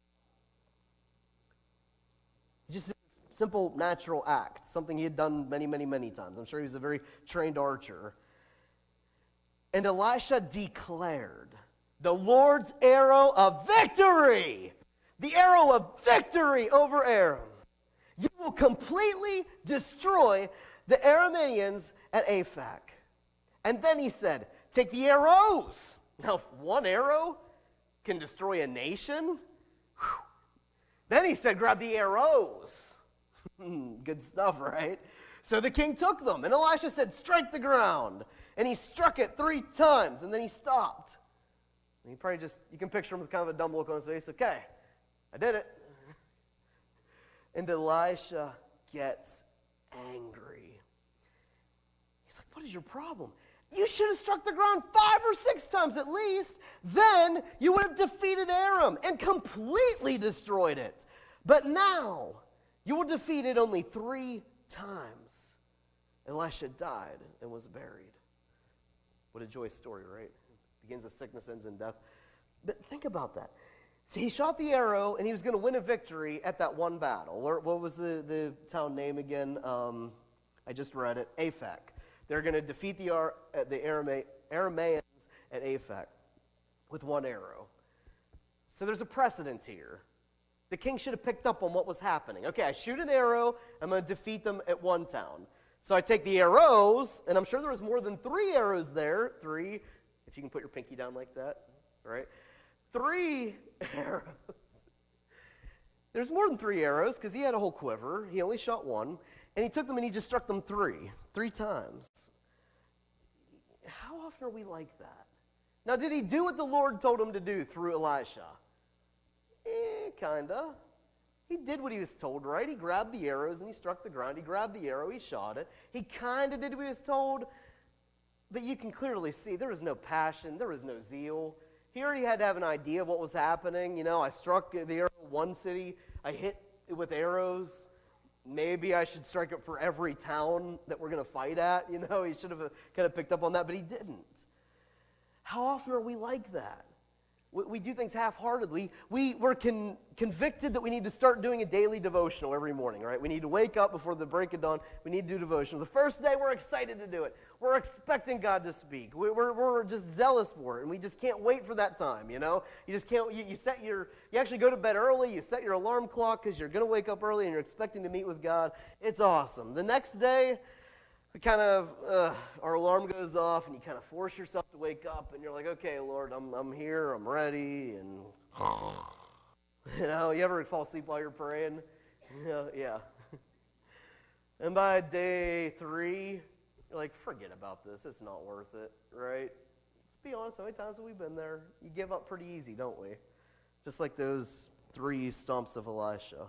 Just a simple, natural act, something he had done many, many, many times. I'm sure he was a very trained archer. And Elisha declared, the Lord's arrow of victory, the arrow of victory over Aram. You will completely destroy the Arameans at Aphek. And then he said, take the arrows. Now, if one arrow can destroy a nation, whew. Then he said, grab the arrows. Good stuff, right? So the king took them, and Elisha said, strike the ground. And he struck it three times, and then he stopped. And he probably just, you can picture him with kind of a dumb look on his face. Okay, I did it. And Elisha gets angry. He's like, what is your problem? You should have struck the ground five or six times at least. Then you would have defeated Aram and completely destroyed it. But now you will defeat it only three times. Elisha died and was buried. What a joyous story, right? Begins with sickness, ends in death. But think about that. So he shot the arrow, and he was going to win a victory at that one battle. What was the, the town name again? Um, I just read it. Aphek. They're going to defeat the, Ar- the Arama- Aramaeans at Aphek with one arrow. So there's a precedent here. The king should have picked up on what was happening. Okay, I shoot an arrow, I'm going to defeat them at one town. So I take the arrows, and I'm sure there was more than three arrows there. Three, if you can put your pinky down like that, right? Three arrows. There's more than three arrows because he had a whole quiver. He only shot one. And he took them and he just struck them three, three times. How often are we like that? Now, did he do what the Lord told him to do through Elisha? Eh, kinda. He did what he was told, right? He grabbed the arrows and he struck the ground. He grabbed the arrow, he shot it. He kind of did what he was told, but you can clearly see there was no passion, there was no zeal. He already had to have an idea of what was happening. You know, I struck the arrow in one city, I hit it with arrows. Maybe I should strike it for every town that we're going to fight at. You know, he should have kind of picked up on that, but he didn't. How often are we like that? We, we do things half-heartedly. We, we're con, convicted that we need to start doing a daily devotional every morning, right? We need to wake up before the break of dawn. We need to do devotional. The first day, we're excited to do it. We're expecting God to speak. We, we're, we're just zealous for it, and we just can't wait for that time, you know? You just can't, you, you set your, you actually go to bed early, you set your alarm clock because you're going to wake up early and you're expecting to meet with God. It's awesome. The next day, we kind of, uh, our alarm goes off, and you kind of force yourself to wake up, and you're like, okay, Lord, I'm I'm here, I'm ready, and, you know, you ever fall asleep while you're praying? You know, yeah. And by day three, you're like, forget about this, it's not worth it, right? Let's be honest, how many times have we been there? You give up pretty easy, don't we? Just like those three stumps of Elisha.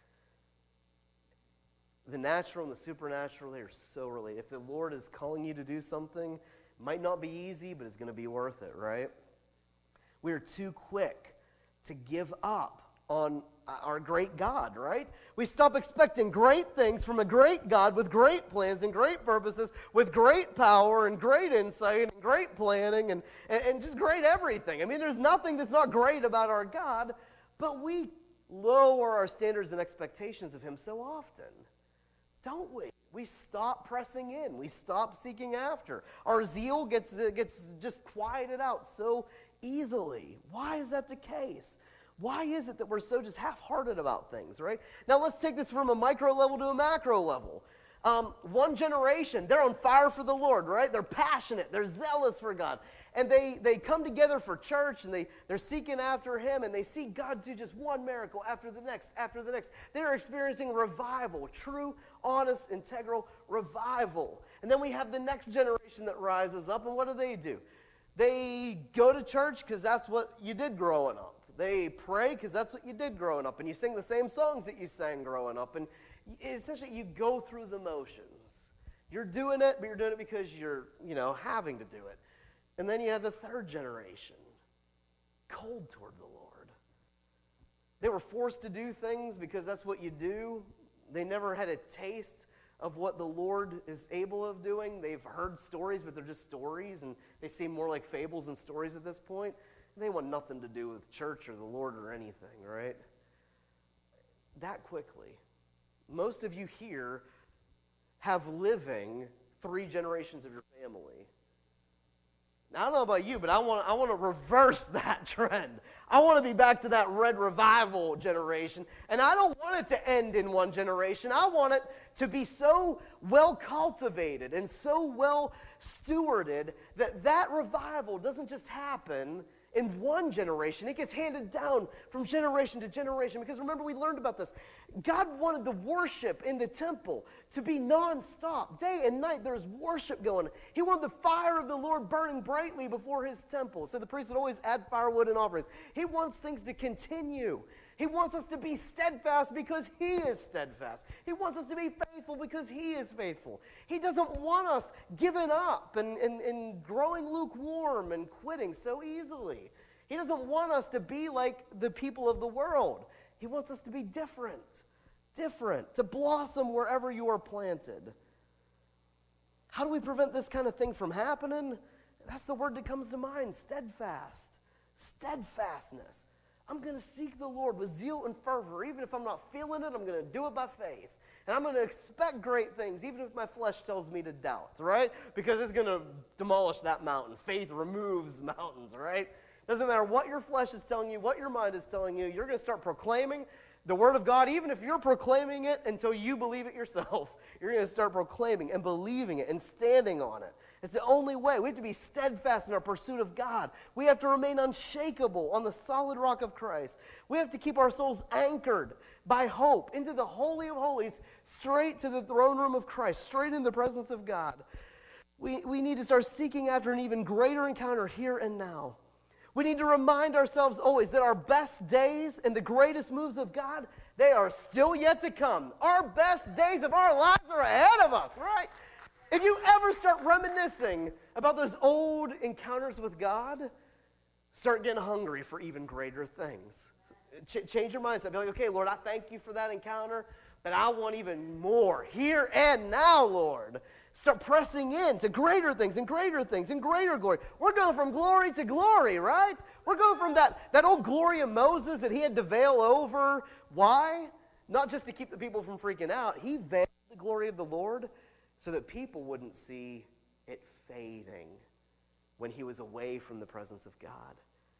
The natural and the supernatural, they are so related. If the Lord is calling you to do something, it might not be easy, but it's going to be worth it, right? We are too quick to give up on our great God, right? We stop expecting great things from a great God with great plans and great purposes, with great power and great insight and great planning and, and, and just great everything. I mean, there's nothing that's not great about our God, but we lower our standards and expectations of Him so often. Don't we? We stop pressing in. We stop seeking after. Our zeal gets, gets just quieted out so easily. Why is that the case? Why is it that we're so just half-hearted about things, right? Now let's take this from a micro level to a macro level. Um, one generation, they're on fire for the Lord, right? They're passionate. They're zealous for God. And they, they come together for church, and they, they're seeking after Him, and they see God do just one miracle after the next, after the next. They're experiencing revival, true, honest, integral revival. And then we have the next generation that rises up, and what do they do? They go to church because that's what you did growing up. They pray because that's what you did growing up, and you sing the same songs that you sang growing up, and essentially you go through the motions. You're doing it, but you're doing it because you're, you know, having to do it. And then you have the third generation, cold toward the Lord. They were forced to do things because that's what you do. They never had a taste of what the Lord is able of doing. They've heard stories, but they're just stories, and they seem more like fables than stories at this point. And they want nothing to do with church or the Lord or anything, right? That quickly. Most of you here have living three generations of your family. Now, I don't know about you, but I want, I want to reverse that trend. I want to be back to that red revival generation, and I don't want it to end in one generation. I want it to be so well cultivated and so well stewarded that that revival doesn't just happen in one generation. It gets handed down from generation to generation. Because remember, we learned about this. God wanted the worship in the temple to be nonstop. Day and night, there's worship going on. He wanted the fire of the Lord burning brightly before His temple. So the priest would always add firewood and offerings. He wants things to continue. He wants us to be steadfast because He is steadfast. He wants us to be faithful because He is faithful. He doesn't want us giving up and, and, and growing lukewarm and quitting so easily. He doesn't want us to be like the people of the world. He wants us to be different, different, to blossom wherever you are planted. How do we prevent this kind of thing from happening? That's the word that comes to mind, steadfast, steadfastness. I'm going to seek the Lord with zeal and fervor. Even if I'm not feeling it, I'm going to do it by faith. And I'm going to expect great things, even if my flesh tells me to doubt, right? Because it's going to demolish that mountain. Faith removes mountains, right? Doesn't matter what your flesh is telling you, what your mind is telling you, you're going to start proclaiming the Word of God, even if you're proclaiming it until you believe it yourself. You're going to start proclaiming and believing it and standing on it. It's the only way. We have to be steadfast in our pursuit of God. We have to remain unshakable on the solid rock of Christ. We have to keep our souls anchored by hope into the Holy of Holies, straight to the throne room of Christ, straight in the presence of God. We, we need to start seeking after an even greater encounter here and now. We need to remind ourselves always that our best days and the greatest moves of God, they are still yet to come. Our best days of our lives are ahead of us, right? If you ever start reminiscing about those old encounters with God, start getting hungry for even greater things. Ch- change your mindset. Be like, okay, Lord, I thank you for that encounter, but I want even more here and now, Lord. Start pressing in to greater things and greater things and greater glory. We're going from glory to glory, right? We're going from that, that old glory of Moses that he had to veil over. Why? Not just to keep the people from freaking out. He veiled the glory of the Lord so that people wouldn't see it fading when he was away from the presence of God.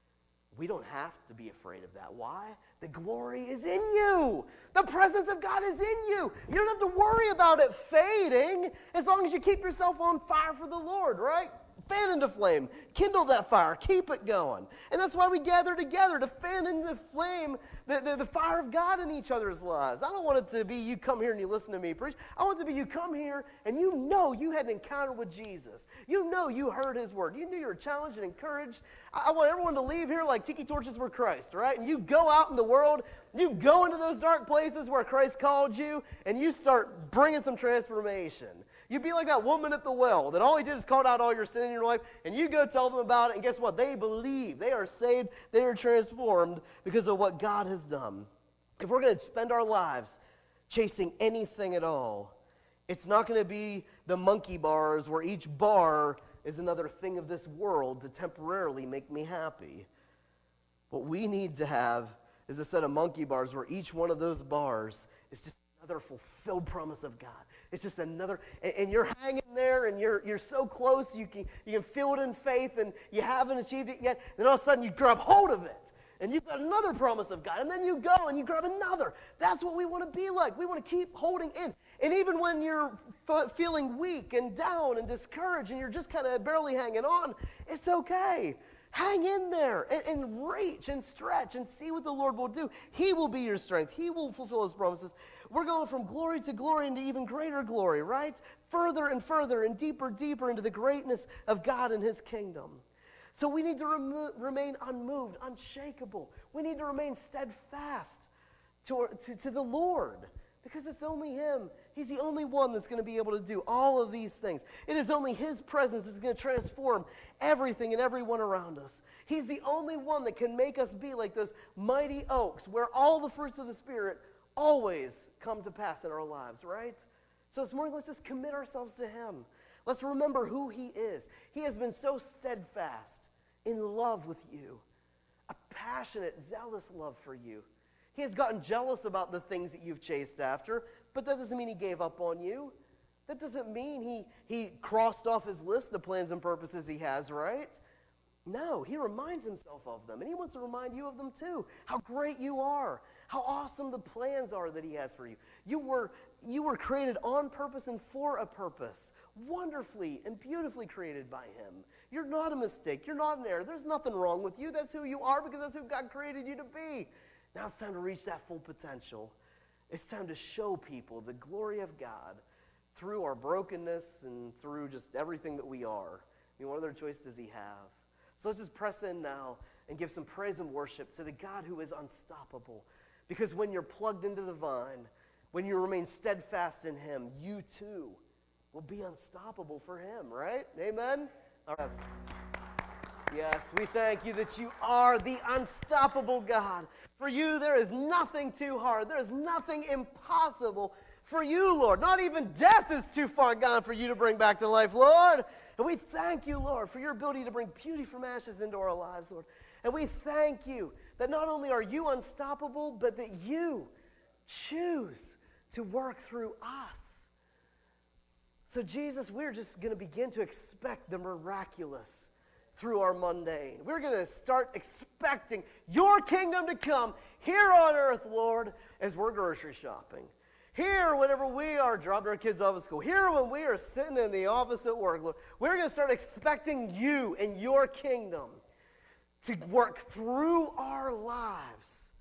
We don't have to be afraid of that. Why? The glory is in you. The presence of God is in you. You don't have to worry about it fading as long as you keep yourself on fire for the Lord, right? Fan into flame. Kindle that fire. Keep it going. And that's why we gather together, to fan into the flame, the, the, the fire of God in each other's lives. I don't want it to be you come here and you listen to me preach. I want it to be you come here and you know you had an encounter with Jesus. You know you heard his word. You knew you were challenged and encouraged. I, I want everyone to leave here like tiki torches for Christ, right? And you go out in the world, you go into those dark places where Christ called you, and you start bringing some transformation. You'd be like that woman at the well that all he did is called out all your sin in your life, and you go tell them about it, and guess what? They believe. They are saved. They are transformed because of what God has done. If we're going to spend our lives chasing anything at all, it's not going to be the monkey bars where each bar is another thing of this world to temporarily make me happy. What we need to have is a set of monkey bars where each one of those bars is just another fulfilled promise of God. It's just another, and, and you're hanging there, and you're you're so close, you can you can feel it in faith, and you haven't achieved it yet. Then all of a sudden, you grab hold of it, and you've got another promise of God, and then you go and you grab another. That's what we want to be like. We want to keep holding in, and even when you're f- feeling weak and down and discouraged, and you're just kind of barely hanging on, it's okay. Hang in there and, and reach and stretch and see what the Lord will do. He will be your strength. He will fulfill his promises. We're going from glory to glory into even greater glory, right? Further and further and deeper, deeper into the greatness of God and his kingdom. So we need to remo- remain unmoved, unshakable. We need to remain steadfast to, to, to the Lord, because it's only him. He's the only one that's going to be able to do all of these things. It is only his presence that's going to transform everything and everyone around us. He's the only one that can make us be like those mighty oaks where all the fruits of the Spirit always come to pass in our lives, right? So this morning, let's just commit ourselves to him. Let's remember who he is. He has been so steadfast in love with you, a passionate, zealous love for you. He has gotten jealous about the things that you've chased after, but that doesn't mean he gave up on you. That doesn't mean he, he crossed off his list the plans and purposes he has, right? No, he reminds himself of them, and he wants to remind you of them too. How great you are, how awesome the plans are that he has for you. You were, you were created on purpose and for a purpose, wonderfully and beautifully created by him. You're not a mistake. You're not an error. There's nothing wrong with you. That's who you are because that's who God created you to be. Now it's time to reach that full potential. It's time to show people the glory of God through our brokenness and through just everything that we are. I mean, what other choice does he have? So let's just press in now and give some praise and worship to the God who is unstoppable. Because when you're plugged into the vine, when you remain steadfast in him, you too will be unstoppable for him, right? Amen? All right. Yes, we thank you that you are the unstoppable God. For you, there is nothing too hard. There is nothing impossible for you, Lord. Not even death is too far gone for you to bring back to life, Lord. And we thank you, Lord, for your ability to bring beauty from ashes into our lives, Lord. And we thank you that not only are you unstoppable, but that you choose to work through us. So Jesus, we're just going to begin to expect the miraculous through our mundane. We're going to start expecting your kingdom to come here on earth, Lord, as we're grocery shopping. Here, whenever we are dropping our kids off at school. Here, when we are sitting in the office at work, Lord, we're going to start expecting you and your kingdom to work through our lives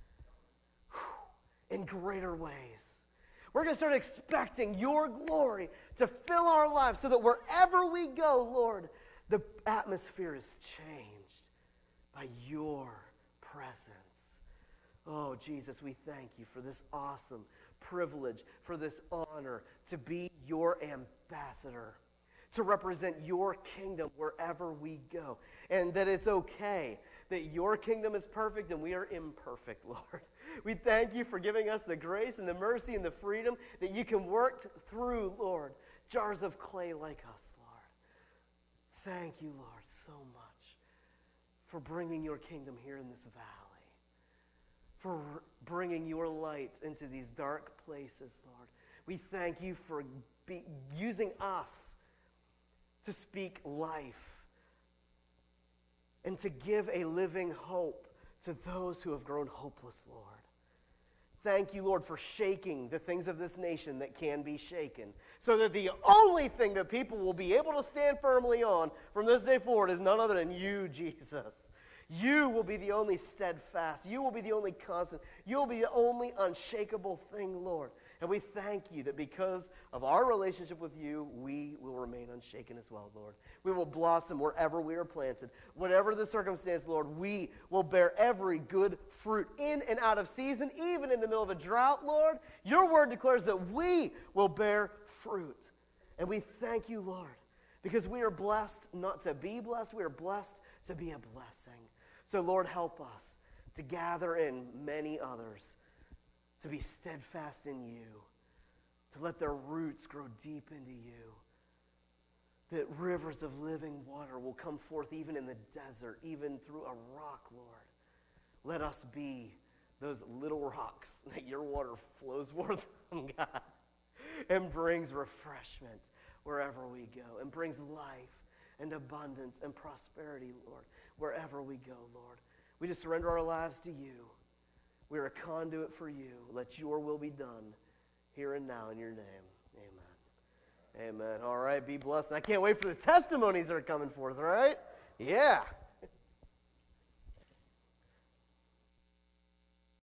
in greater ways. We're going to start expecting your glory to fill our lives so that wherever we go, Lord, the atmosphere is changed by your presence. Oh, Jesus, we thank you for this awesome privilege, for this honor to be your ambassador, to represent your kingdom wherever we go, and that it's okay that your kingdom is perfect and we are imperfect, Lord. We thank you for giving us the grace and the mercy and the freedom that you can work through, Lord, jars of clay like us, Lord. Thank you, Lord, so much for bringing your kingdom here in this valley, for bringing your light into these dark places, Lord. We thank you for be, using us to speak life and to give a living hope to those who have grown hopeless, Lord. Thank you, Lord, for shaking the things of this nation that can be shaken, so that the only thing that people will be able to stand firmly on from this day forward is none other than you, Jesus. You will be the only steadfast. You will be the only constant. You will be the only unshakable thing, Lord. And we thank you that because of our relationship with you, we will remain unshaken as well, Lord. We will blossom wherever we are planted. Whatever the circumstance, Lord, we will bear every good fruit in and out of season, even in the middle of a drought, Lord. Your word declares that we will bear fruit. And we thank you, Lord, because we are blessed not to be blessed. We are blessed to be a blessing. So, Lord, help us to gather in many others, to be steadfast in you, to let their roots grow deep into you, that rivers of living water will come forth even in the desert, even through a rock, Lord. Let us be those little rocks that your water flows forth from, God, and brings refreshment wherever we go, and brings life and abundance and prosperity, Lord, wherever we go, Lord. We just surrender our lives to you. We are a conduit for you. Let your will be done here and now in your name. Amen. Amen. All right, be blessed. And I can't wait for the testimonies that are coming forth, all right? Yeah.